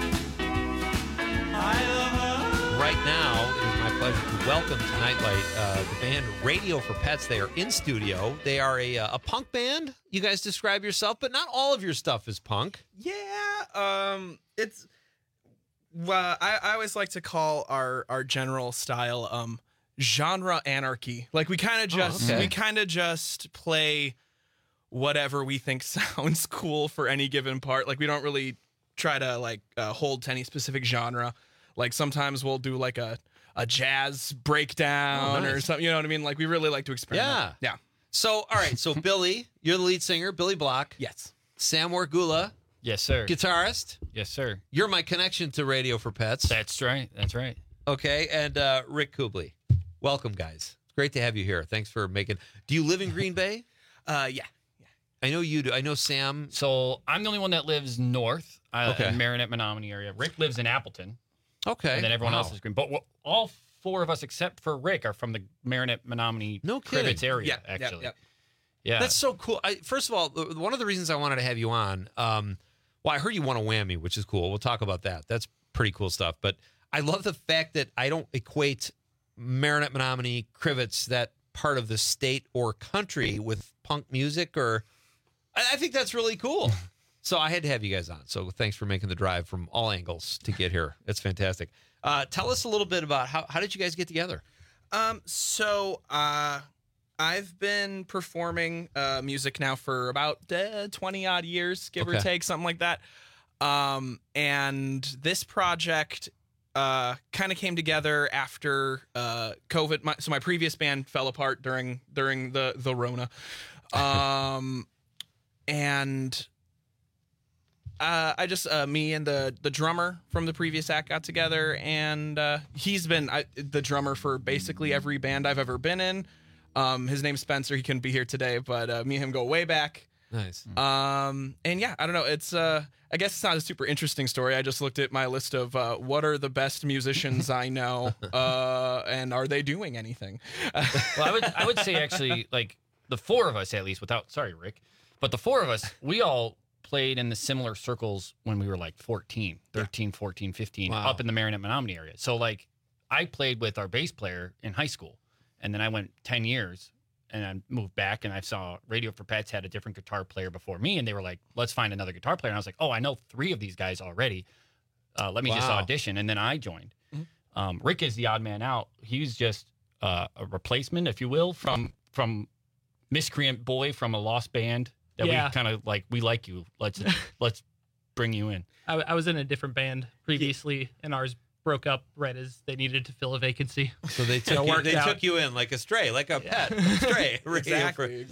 her. Right now, it is my pleasure to welcome to Nightlight the band Radio for Pets. They are in studio. They are a punk band. You guys describe yourself, but not all of your stuff is punk. Yeah, it's. Well, I always like to call our general style genre anarchy. Like we kind of just play whatever we think sounds cool for any given part. Like we don't really try to hold to any specific genre. Like sometimes we'll do like a jazz breakdown or something. You know what I mean? Like we really like to experiment. Yeah. So all right. So Billy, you're the lead singer. Billy Block. Yes. Sam Wargula. Yes, sir. Guitarist. Yes, sir. You're my connection to Radio for Pets. That's right. That's right. Okay, and Rick Kubley. Welcome, guys. It's great to have you here. Thanks for making. Do you live in Green Bay? Yeah. I know you do. I know Sam. So I'm the only one that lives north, in Marinette, Menominee area. Rick lives in Appleton. Okay. And then everyone else is Green. But all 4 of us except for Rick are from the Marinette, Menominee, Crivets area. Actually. Yeah. That's so cool. First of all, one of the reasons I wanted to have you on. Well, I heard you won a Whammy, which is cool. We'll talk about that. That's pretty cool stuff. But I love the fact that I don't equate Marinette, Menominee, Crivets, that part of the state or country, with punk music. Or I think that's really cool. So I had to have you guys on. So thanks for making the drive from all angles to get here. It's fantastic. Tell us a little bit about how did you guys get together? I've been performing music now for about 20 odd years, give or take, something like that. And this project kind of came together after COVID. So my previous band fell apart during the Rona. And I just me and the drummer from the previous act got together, and he's been the drummer for basically every band I've ever been in. His name's Spencer. He couldn't be here today, but me and him go way back. Nice. And yeah, I don't know. It's I guess it's not a super interesting story. I just looked at my list of what are the best musicians I know, and are they doing anything? Well, I would say actually, like the 4 of us at least, sorry, Rick, but the 4 of us, we all played in the similar circles when we were like 13, 14, 15, up in the Marinette, Menominee area. So like I played with our bass player in high school. And then I went 10 years and I moved back, and I saw Radio for Pets had a different guitar player before me. And they were like, let's find another guitar player. And I was like, oh, I know 3 of these guys already. Let me just audition. And then I joined. Mm-hmm. Rick is the odd man out. He's just a replacement, if you will, from miscreant boy from a lost band that we kind of like, we like you. Let's bring you in. I was in a different band previously, and ours broke up right as they needed to fill a vacancy. So they took you in like a stray, like a pet. Stray. Exactly.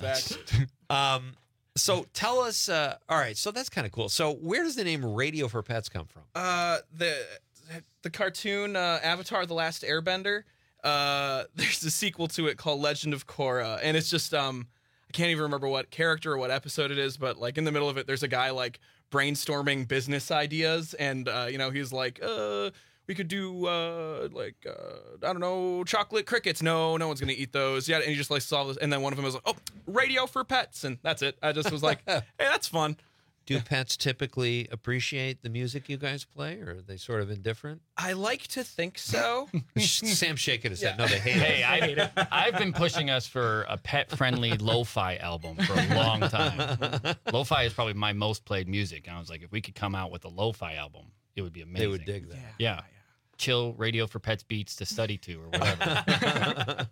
So tell us, all right, so that's kind of cool. So where does the name Radio for Pets come from? The cartoon Avatar: The Last Airbender. There's a sequel to it called Legend of Korra, and it's just I can't even remember what character or what episode it is, but like in the middle of it, there's a guy like brainstorming business ideas, and he's like, we could do I don't know, chocolate crickets. No one's gonna eat those. Yeah, and he just like solve this, and then one of them was like, oh, Radio for Pets, and that's it. I just was like, hey, that's fun. Do pets typically appreciate the music you guys play, or are they sort of indifferent? I like to think so. Sam's shaking his head. No, they hate it. Hey, I hate it. I've been pushing us for a pet-friendly lo-fi album for a long time. Lo-fi is probably my most played music, and I was like, if we could come out with a lo-fi album, it would be amazing. They would dig that. Yeah. Chill Radio for Pets beats to study to, or whatever.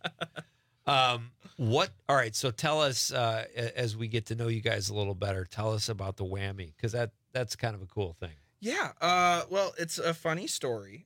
All right, so tell us, as we get to know you guys a little better, tell us about the Whammy, because that's kind of a cool thing. Yeah, well, it's a funny story.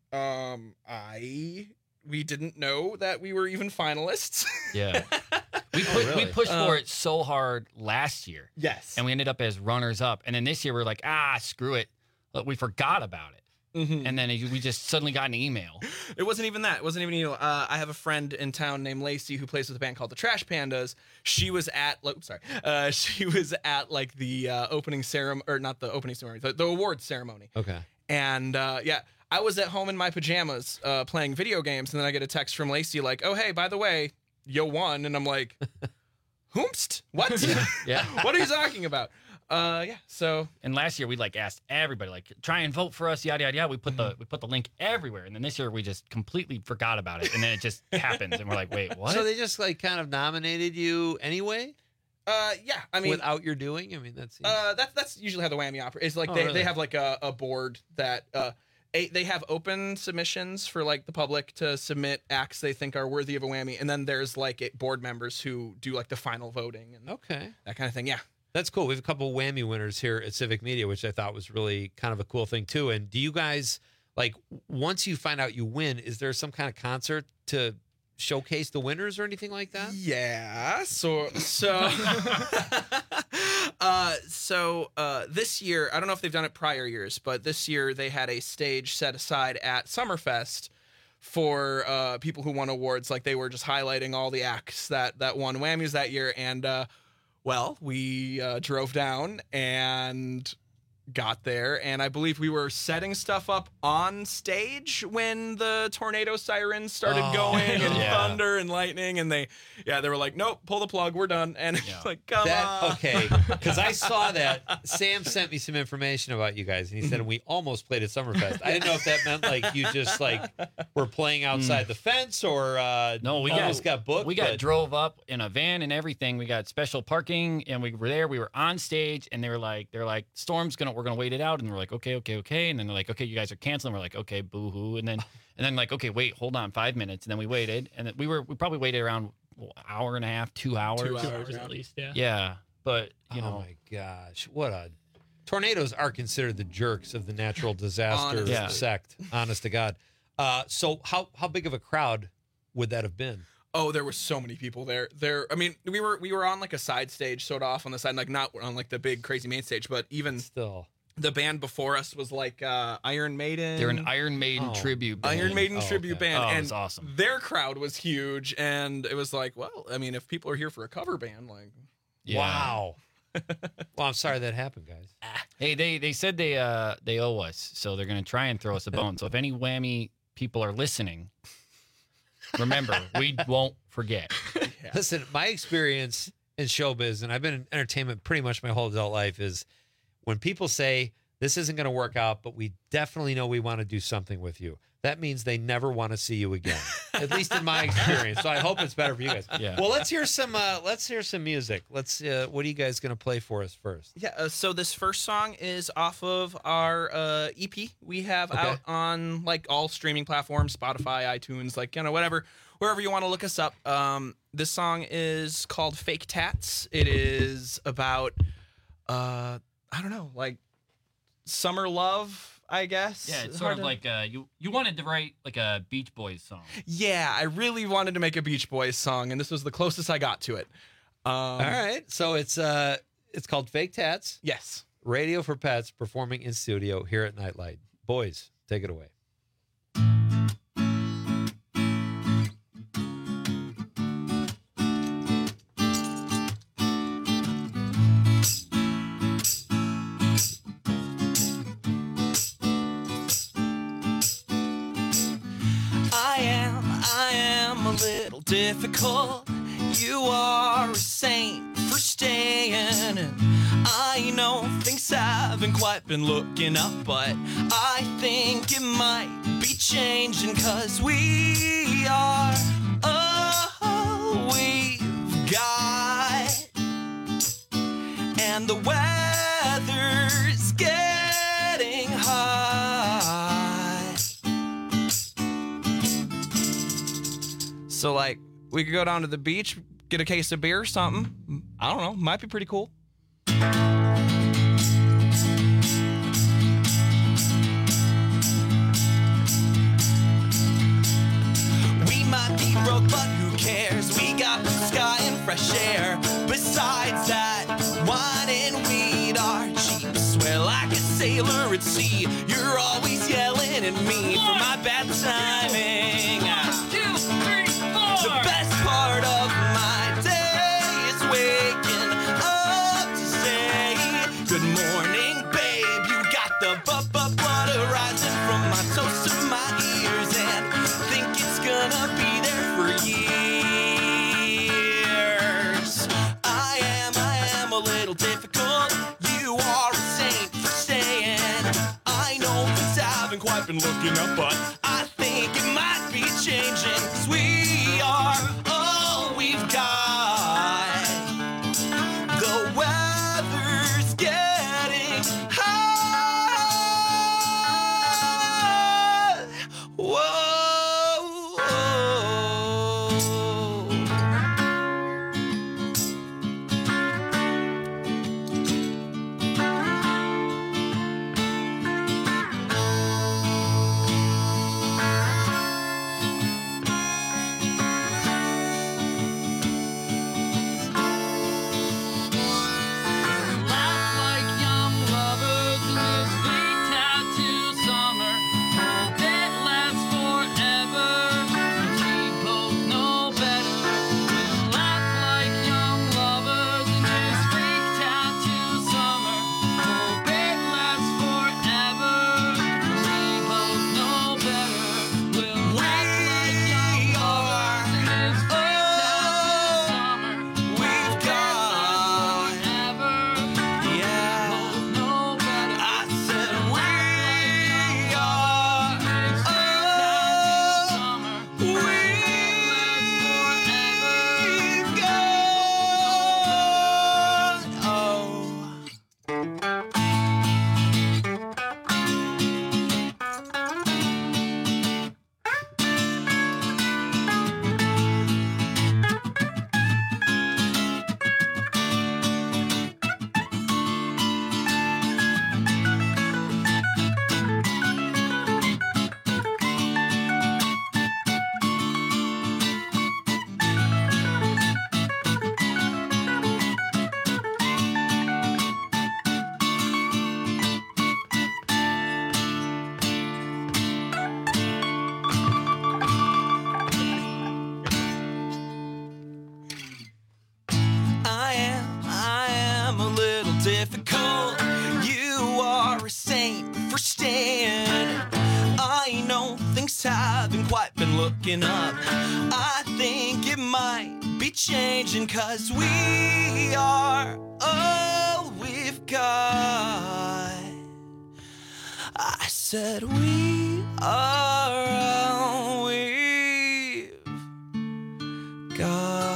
We didn't know that we were even finalists. Yeah. We pushed for it so hard last year. Yes. And we ended up as runners-up. And then this year we're like, screw it. But we forgot about it. and then we just suddenly got an email. It wasn't even that. It wasn't even I have a friend in town named Lacey who plays with a band called the Trash Pandas. She was at she was at like the opening ceremony, or not the opening ceremony, the awards ceremony. Okay. And I was at home in my pajamas playing video games, and then I get a text from Lacey like, "Oh hey, by the way, you won," and I'm like, "Whomst? What? Yeah. What are you talking about?" So and last year we like asked everybody like try and vote for us, yada yada yada. We put the link everywhere, and then this year we just completely forgot about it, and then it just happens, and we're like, wait, what? So they just like kind of nominated you anyway? Yeah, I mean, without your doing, I mean that's usually how the Whammy operates. It's like really? they have like a board that they have open submissions for like the public to submit acts they think are worthy of a Whammy, and then there's like board members who do like the final voting and that kind of thing. Yeah. That's cool. We have a couple of Whammy winners here at Civic Media, which I thought was really kind of a cool thing too. And do you guys, like, once you find out you win, is there some kind of concert to showcase the winners or anything like that? Yeah. So this year, I don't know if they've done it prior years, but this year they had a stage set aside at Summerfest for people who won awards. Like they were just highlighting all the acts that won Whammys that year. And well, we drove down and got there, and I believe we were setting stuff up on stage when the tornado sirens started going and thunder and lightning, and they were like, nope, pull the plug, we're done. And it's like, come on. Okay, because I saw that. Sam sent me some information about you guys, and he said we almost played at Summerfest. I didn't know if that meant like you just like were playing outside the fence, or no, we almost got booked. We got drove up in a van and everything. We got special parking, and we were there. We were on stage, and they're like, storm's we're gonna wait it out, and we're like, okay, and then they're like, okay, you guys are canceling. We're like, okay, boo-hoo, and then like, okay, wait, hold on, 5 minutes, and then we waited, and then we probably waited around an hour and a half, 2 hours, 2 hours at least, yeah. But you know, my gosh, tornadoes are considered the jerks of the natural disaster sect. Honest to God. So how big of a crowd would that have been? Oh, there were so many people there. I mean, we were on like a side stage, sort of off on the side, like not on like the big crazy main stage, but even still, the band before us was like Iron Maiden. They're an Iron Maiden tribute band. Iron Maiden tribute band. Oh, and it was awesome. Their crowd was huge, and it was like, well, I mean, if people are here for a cover band, like, wow. Well, I'm sorry that happened, guys. Hey, they said they owe us, so they're gonna try and throw us a bone. So if any Whammy people are listening, remember, we won't forget. Listen, my experience in showbiz, and I've been in entertainment pretty much my whole adult life, is when people say, this isn't going to work out, but we definitely know we want to do something with you, that means they never want to see you again, at least in my experience. So I hope it's better for you guys. Yeah. Well, let's hear some music. What are you guys going to play for us first? Yeah, so this first song is off of our EP we have out on like all streaming platforms, Spotify, iTunes, like, you know, wherever you want to look us up. This song is called Fake Tats. It is about I don't know, like summer love, I guess. Yeah, it's sort of like you wanted to write like a Beach Boys song. Yeah, I really wanted to make a Beach Boys song, and this was the closest I got to it. All right, so it's called Fake Tats. Yes. Radio for Pets, performing in studio here at Nightlight. Boys, take it away. Difficult. You are a saint for staying, and I know things haven't quite been looking up, but I think it might be changing, 'cause we are all we've got, and the weather's getting hot. So like, we could go down to the beach, get a case of beer or something. I don't know. Might be pretty cool. We might be broke, but who cares? We got blue sky and fresh air. Besides that, wine and weed are cheap. Swear like a sailor at sea. You're always yelling been looking up, but I think it might be changing, 'cause we are all we've got. The weather's getting hot. Whoa. I am a little difficult. You are a saint for staying. I know things haven't quite been looking up. I think it might be changing, 'cause we are all we've got. I said we are all we've got.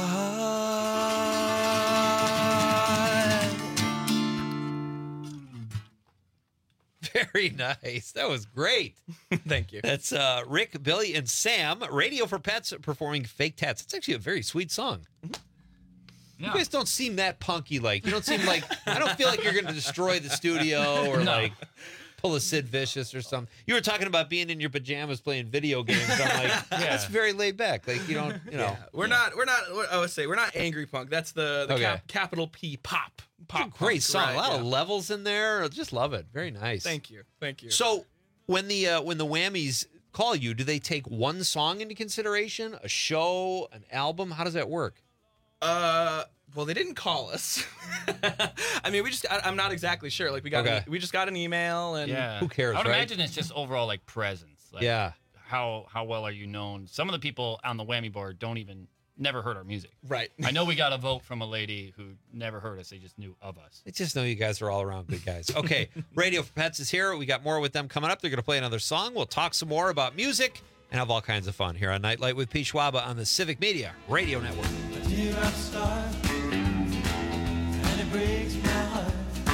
Very nice. That was great. Thank you. That's Rick, Billy, and Sam, Radio for Pets, performing Fake Tats. It's actually a very sweet song. Yeah. You guys don't seem that punky. Like, you don't seem like, I don't feel like you're going to destroy the studio or like pull a Sid Vicious or something. You were talking about being in your pajamas playing video games. I'm like, that's very laid back. Like, you don't, you know. Yeah. We're not, I would say, we're not angry punk. That's the capital P pop. Great song. Right, a lot of levels in there. I just love it. Very nice. Thank you. Thank you. So when the Whammies call you, do they take one song into consideration, a show, an album? How does that work? Well, they didn't call us. I mean, I'm not exactly sure. Like we just got an email, and who cares? I would right? imagine it's just overall like presence. Like, how well are you known? Some of the people on the Whammy board never heard our music. Right. I know we got a vote from a lady who never heard us. They just knew of us. They just know you guys are all around good guys. Okay, Radio for Pets is here. We got more with them coming up. They're going to play another song. We'll talk some more about music and have all kinds of fun here on Nightlight with Pete Schwaba on the Civic Media Radio Network. Here I start, and it breaks my heart.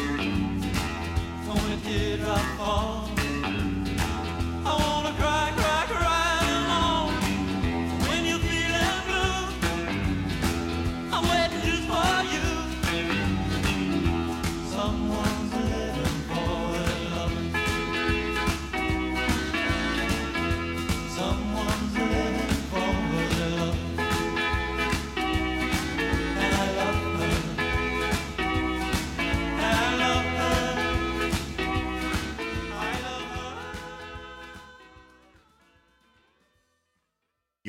When it did I fall, I wanna cry, cry, cry alone. When you're feeling blue, I'm waiting just for you. Someone's living for their love. Someone's living for their love. And I love her.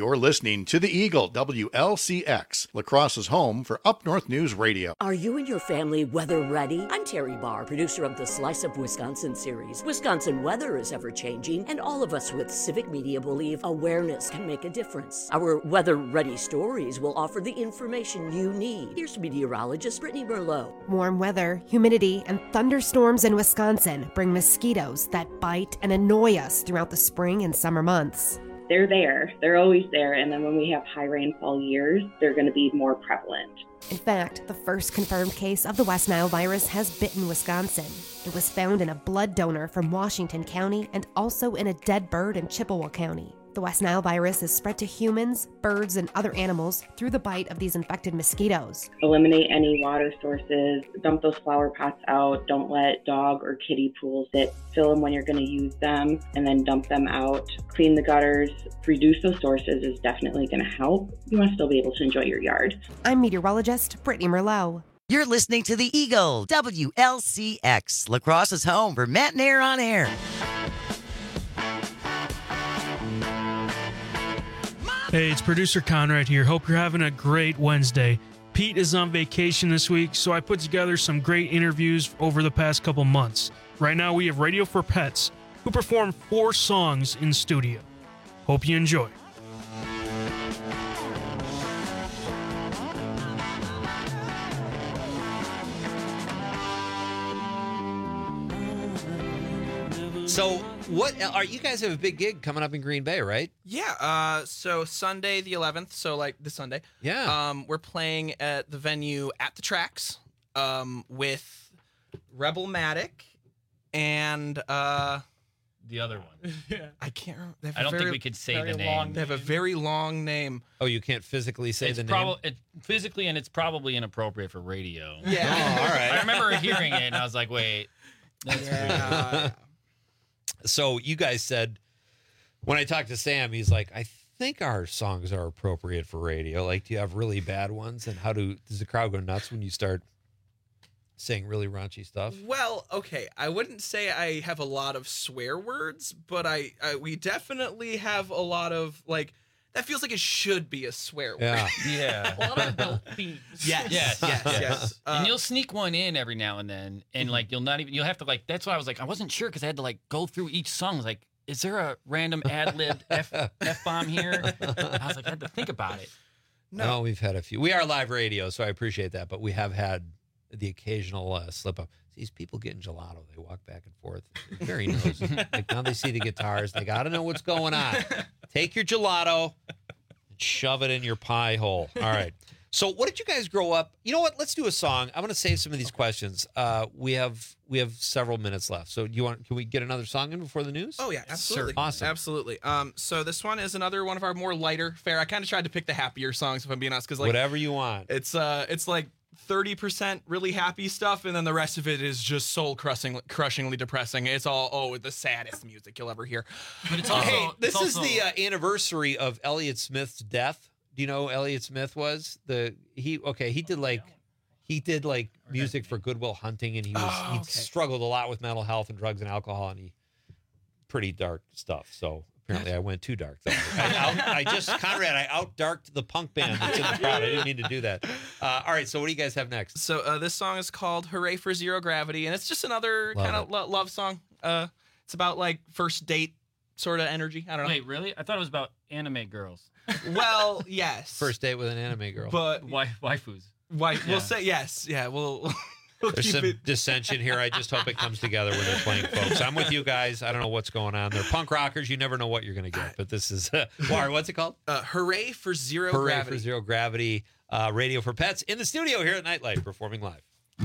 You're listening to the Eagle, WLCX, La Crosse's home for Up North News Radio. Are you and your family weather ready? I'm Terry Barr, producer of the Slice of Wisconsin series. Wisconsin weather is ever-changing, and all of us with civic media believe awareness can make a difference. Our weather-ready stories will offer the information you need. Here's meteorologist Brittany Merlot. Warm weather, humidity, and thunderstorms in Wisconsin bring mosquitoes that bite and annoy us throughout the spring and summer months. They're there. They're always there. And then when we have high rainfall years, they're going to be more prevalent. In fact, the first confirmed case of the West Nile virus has bitten Wisconsin. It was found in a blood donor from Washington County and also in a dead bird in Chippewa County. The West Nile virus is spread to humans, birds, and other animals through the bite of these infected mosquitoes. Eliminate any water sources, dump those flower pots out, don't let dog or kitty pools sit, fill them when you're going to use them, and then dump them out. Clean the gutters, reduce those sources is definitely going to help. You want to still be able to enjoy your yard. I'm meteorologist Brittany Merlot. You're listening to the Eagle, WLCX, La Crosse's home for Matt and Air on Air. Hey, it's producer Conrad here. Hope you're having a great Wednesday. Pete is on vacation this week, so I put together some great interviews over the past couple months. Right now, we have Radio for Pets, who perform 4 songs in studio. Hope you enjoy. So, what are you guys have a big gig coming up in Green Bay, right? Yeah. So Sunday the 11th. So like this Sunday. Yeah. We're playing at the venue At the Tracks, with Rebelmatic and the other one. Yeah. I can't remember. I don't think we could say the name. They have a very long name. Oh, you can't physically say the name? It's physically, and it's probably inappropriate for radio. Yeah. Oh, all right. I remember hearing it, and I was like, wait. That's weird. So you guys said, when I talked to Sam, he's like, I think our songs are appropriate for radio. Like, do you have really bad ones? And does the crowd go nuts when you start saying really raunchy stuff? Well, okay, I wouldn't say I have a lot of swear words, but we definitely have a lot of, like, that feels like it should be a swear word. Yeah. A lot of adult themes. Yes. And you'll sneak one in every now and then, and like you'll have to like. That's why I was like, I wasn't sure because I had to like go through each song. I was like, is there a random ad-libbed F-bomb here? I was like, I had to think about it. No, we've had a few. We are live radio, so I appreciate that, but we have had the occasional slip up. These people getting gelato, they walk back and forth. It's very nosy. Like now they see the guitars, they got to know what's going on. Take your gelato and shove it in your pie hole. All right. So what did you guys grow up? You know what? Let's do a song. I'm going to save some of these questions. We have several minutes left. So can we get another song in before the news? Oh yeah, absolutely. Sure. Awesome. Absolutely. So this one is another one of our more lighter fare. I kind of tried to pick the happier songs if I'm being honest, because like whatever you want. It's like 30% really happy stuff, and then the rest of it is just soul-crushingly depressing. It's all the saddest music you'll ever hear. But it's also this is the anniversary of Elliott Smith's death. Do you know who Elliott Smith was? He did music for Good Will Hunting, and he struggled a lot with mental health and drugs and alcohol, and pretty dark stuff. So apparently I went too dark. I out-darked the punk band that's in the crowd. I didn't mean to do that. All right, so what do you guys have next? So this song is called Hooray for Zero Gravity, and it's just another kind of love song. It's about like first date sort of energy. I don't know. Wait, really? I thought it was about anime girls. Well, yes. First date with an anime girl. But waifus. We'll say yes. Yeah, we'll There's some dissension here. I just hope it comes together when they're playing, folks. I'm with you guys. I don't know what's going on. They're punk rockers. You never know what you're going to get. But this is, what's it called? Hooray for Zero Gravity. Hooray for Zero Gravity. Radio for Pets in the studio here at Nightlight, performing live.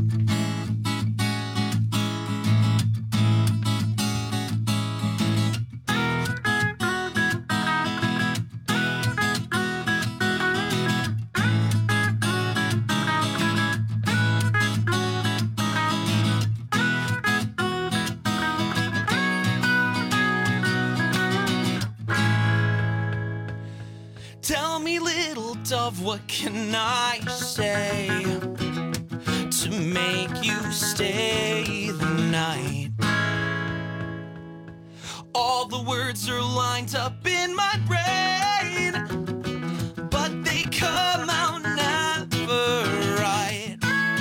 Tell me, little dove, what can I say to make you stay the night? All the words are lined up in my brain, but they come out never right.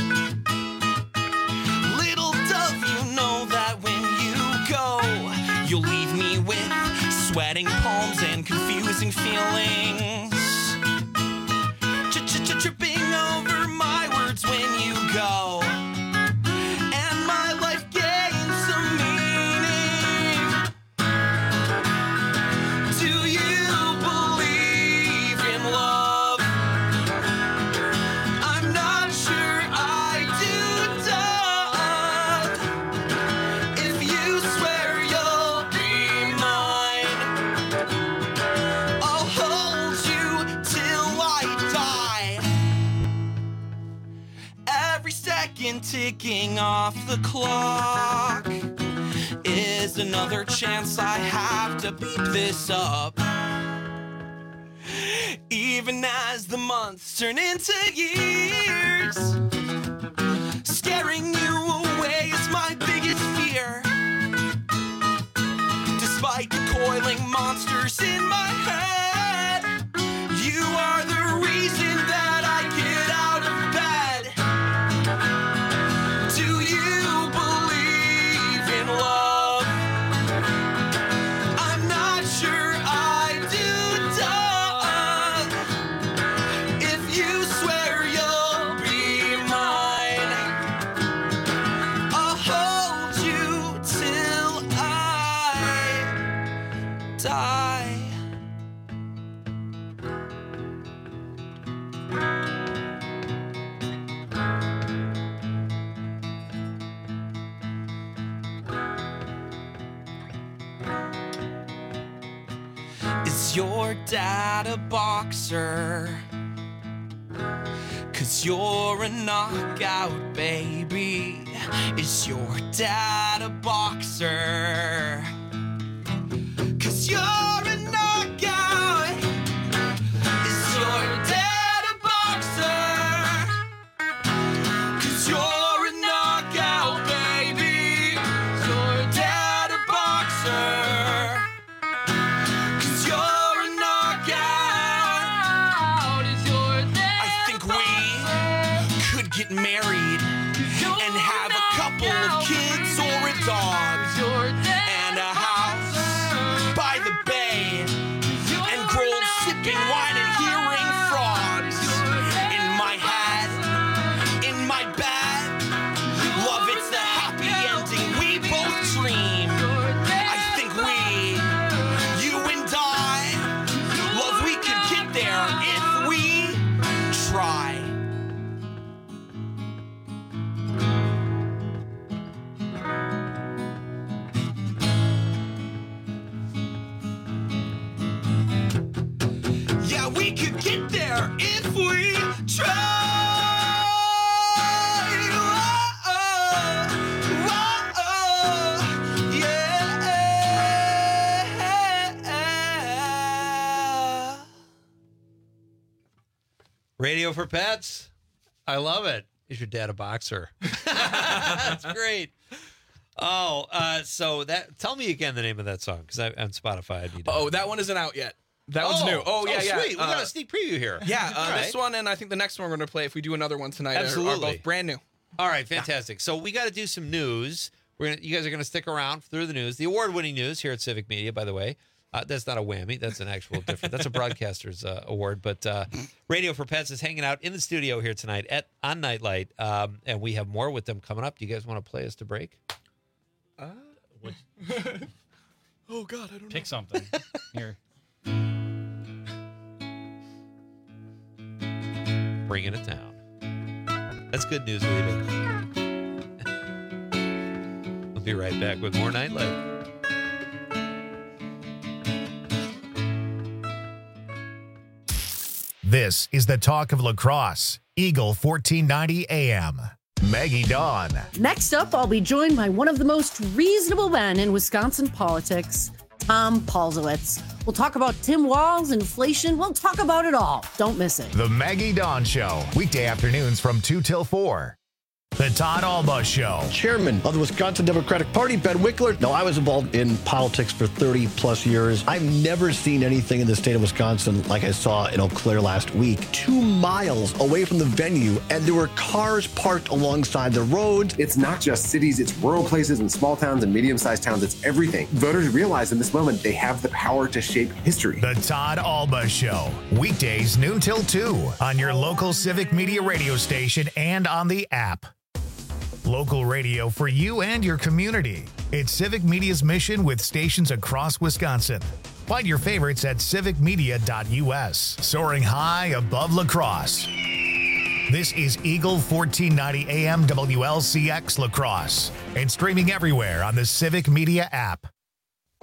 Little dove, you know that when you go, you'll leave me with sweating palms and confusing feelings. Tripping over my words when you go, and my life gains some meaning. Do you believe in love? I'm not sure I do, Doug. If you swear you'll be mine, I'll hold you till I die. Every second ticking off the clock is another chance I have to beep this up. Even as the months turn into years, scaring you away is my biggest fear. Despite the coiling monsters in my head, you are the reason that I get out of bed. Do you believe in love? I'm not sure I do, Doug. If you swear you'll be mine, I'll hold you till I die. Is your dad a boxer? 'Cause you're a knockout, baby. Is your dad a boxer? 'Cause you're a knockout. Is your dad a boxer? 'Cause you're a knockout, baby. Is your dad a boxer? 'Cause you're a knockout. Is your dad I think we could get married and have a couple of kids or a dog and a house by the bay and growled sipping wine and hearing frogs in my head, in my bed. Love, it's the happy ending we both dream. I think we, you and I, love, we could get there if we try. Yeah, we could get there if we try. Radio for Pets. I love it. Is your dad a boxer? That's great. Oh, so that. Tell me again the name of that song, because on Spotify I need to. Oh, that one isn't out yet. That one's new. Oh, yeah. Sweet. We got a sneak preview here. Yeah, All right. this one, and I think the next one we're going to play, if we do another one tonight, Absolutely. are both brand new. All right, fantastic. So we got to do some news. You guys are going to stick around through the news, the award-winning news here at Civic Media, by the way. That's not a whammy. That's an actual different. That's a broadcaster's award. But Radio for Pets is hanging out in the studio here tonight on Nightlight, and we have more with them coming up. Do you guys want to play us to break? Oh God, I don't know. Pick something here. Bringing it down. That's good news, leaving. We'll be right back with more Nightlight. This is the talk of lacrosse. Eagle 1490 AM. Maggie Dawn. Next up, I'll be joined by one of the most reasonable men in Wisconsin politics, Tom Paulzowitz. We'll talk about Tim Walz, inflation. We'll talk about it all. Don't miss it. The Maggie Dawn Show. Weekday afternoons from 2 till 4. The Todd Alba Show. Chairman of the Wisconsin Democratic Party, Ben Wickler. No, I was involved in politics for 30 plus years. I've never seen anything in the state of Wisconsin like I saw in Eau Claire last week. 2 miles away from the venue, and there were cars parked alongside the roads. It's not just cities, it's rural places and small towns and medium-sized towns. It's everything. Voters realize in this moment they have the power to shape history. The Todd Alba Show. Weekdays noon till 2 on your local Civic Media radio station and on the app. Local radio for you and your community. It's Civic Media's mission with stations across Wisconsin. Find your favorites at civicmedia.us. Soaring high above La Crosse. This is Eagle 1490 AM WLCX La Crosse and streaming everywhere on the Civic Media app.